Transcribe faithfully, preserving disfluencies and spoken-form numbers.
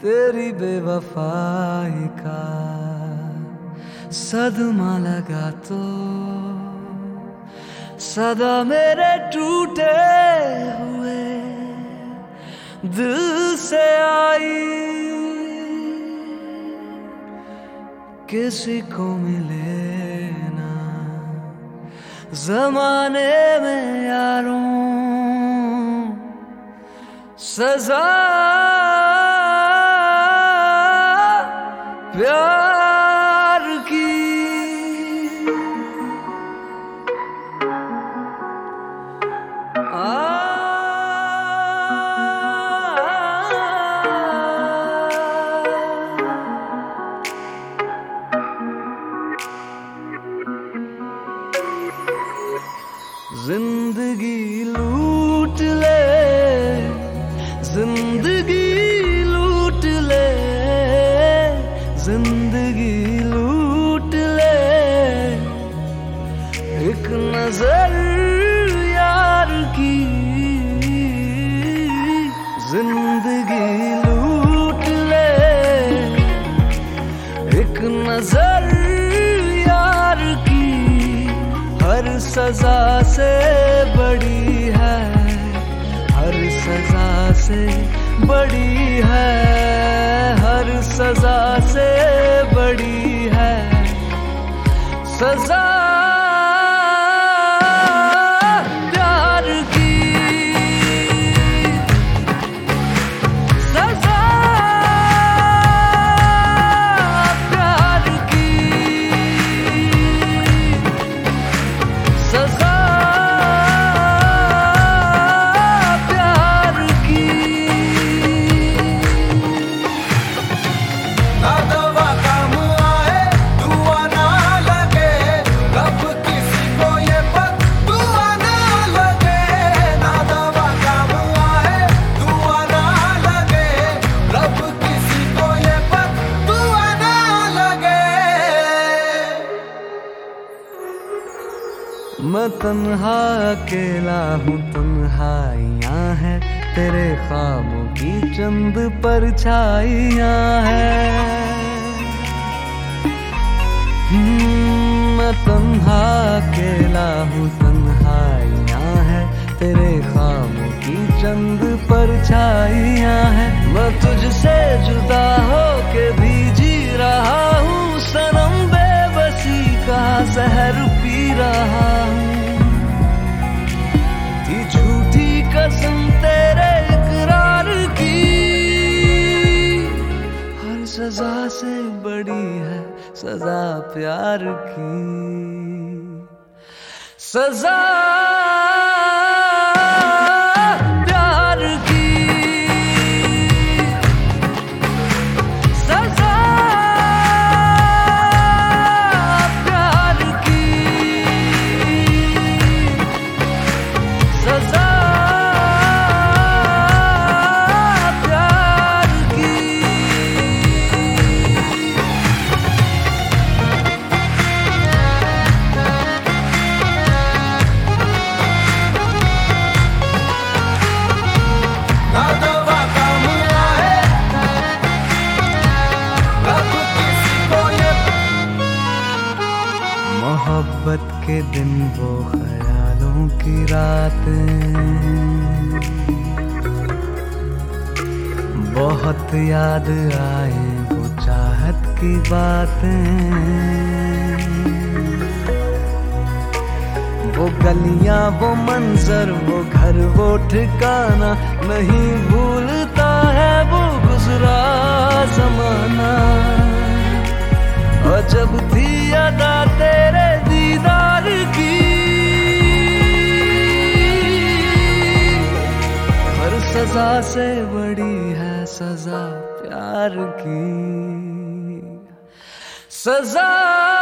तेरी बेवफाई का सदमा लगा तो सदा मेरे टूटे हुए दिल से आई। किसी को मिले ना ज़माने में यारों सजा प्यार की। आ जिंदगी लूट ले, जिंदगी लूट ले, जिंदगी लूट ले। एक नजर यार की जिंदगी लूट ले। एक नजर यार की हर सजा से बड़ी है, हर सजा से बड़ी है, हर सजा से बड़ी है सजा प्यार की। सजा प्यार की, सजा मैं तन्हा अकेला हूँ, तन्हाइयाँ हैं तेरे ख्वाबों की चंद परछाइयाँ हैं। मैं तन्हा अकेला हूँ, तन्हाइयाँ हैं तेरे ख्वाबों की चंद परछाइयाँ हैं। मैं तुझसे जुदा हो के भी जी रहा हूँ, सनम बेबसी का जहर पी रहा हूँ। थी झूठी कसम तेरे इकरार की, हर सजा से बड़ी है सजा प्यार की। सजा प्यार की, सजा सजा प्यार की। ना दवा काम आए अब किसी को ये। मोहब्बत के दिन वो ख्यालों की रातें बहुत याद आए, वो चाहत की बातें, वो गलियां वो मंजर वो घर वो ठिकाना नहीं भूलता है वो गुजरा जमाना। अजब थी अदा तेरे दीदार की, सजा से बड़ी है सजा प्यार की। सजा